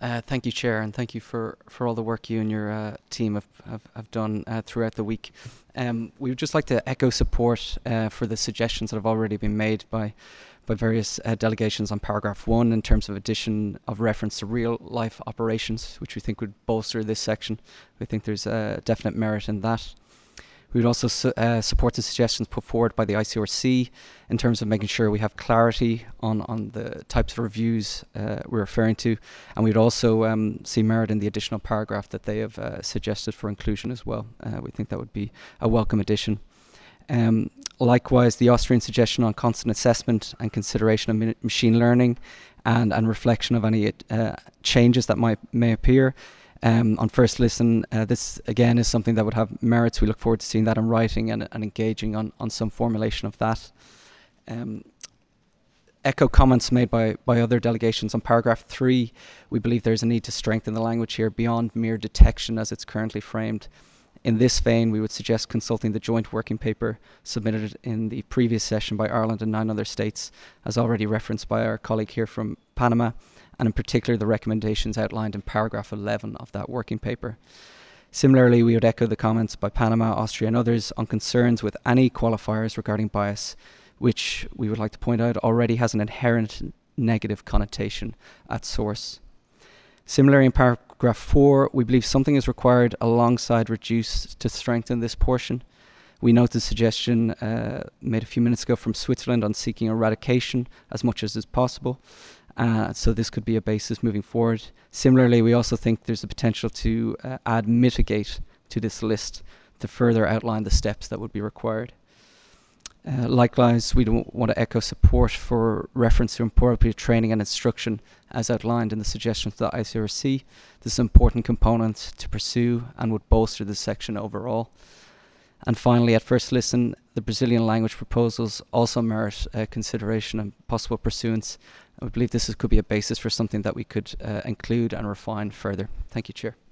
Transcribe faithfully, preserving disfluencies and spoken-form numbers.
Uh, thank you, Chair, and thank you for, for all the work you and your uh, team have, have, have done uh, throughout the week. Um, we would just like to echo support uh, for the suggestions that have already been made by by various uh, delegations on paragraph one in terms of addition of reference to real life operations, which we think would bolster this section. We think there's a definite merit in that. We would also su uh, support the suggestions put forward by the I C R C in terms of making sure we have clarity on, on the types of reviews uh, we're referring to. And we'd also um, see merit in the additional paragraph that they have uh, suggested for inclusion as well. Uh, we think that would be a welcome addition. Um, likewise, the Austrian suggestion on constant assessment and consideration of machine learning and, and reflection of any uh, changes that might may appear. Um, on first listen, uh, this again is something that would have merits. We look forward to seeing that in writing and, and engaging on, on some formulation of that. Um, echo comments made by, by other delegations on paragraph three. We believe there's a need to strengthen the language here beyond mere detection as it's currently framed. In this vein, we would suggest consulting the joint working paper submitted in the previous session by Ireland and nine other states, as already referenced by our colleague here from Panama, and in particular the recommendations outlined in paragraph eleven of that working paper. Similarly, we would echo the comments by Panama, Austria and others on concerns with any qualifiers regarding bias, which we would like to point out already has an inherent negative connotation at source. Similarly, in paragraph four, we believe something is required alongside reduce to strengthen this portion. We note the suggestion uh, made a few minutes ago from Switzerland on seeking eradication as much as is possible. Uh, so this could be a basis moving forward. Similarly, we also think there's a potential to uh, add mitigate to this list to further outline the steps that would be required. Uh, likewise, we don't want to echo support for reference to appropriate training and instruction as outlined in the suggestions of the I C R C. This is an important component to pursue and would bolster this section overall. And finally, at first listen, the Brazilian language proposals also merit uh, consideration and possible pursuance. And we believe this is, could be a basis for something that we could uh, include and refine further. Thank you, Chair.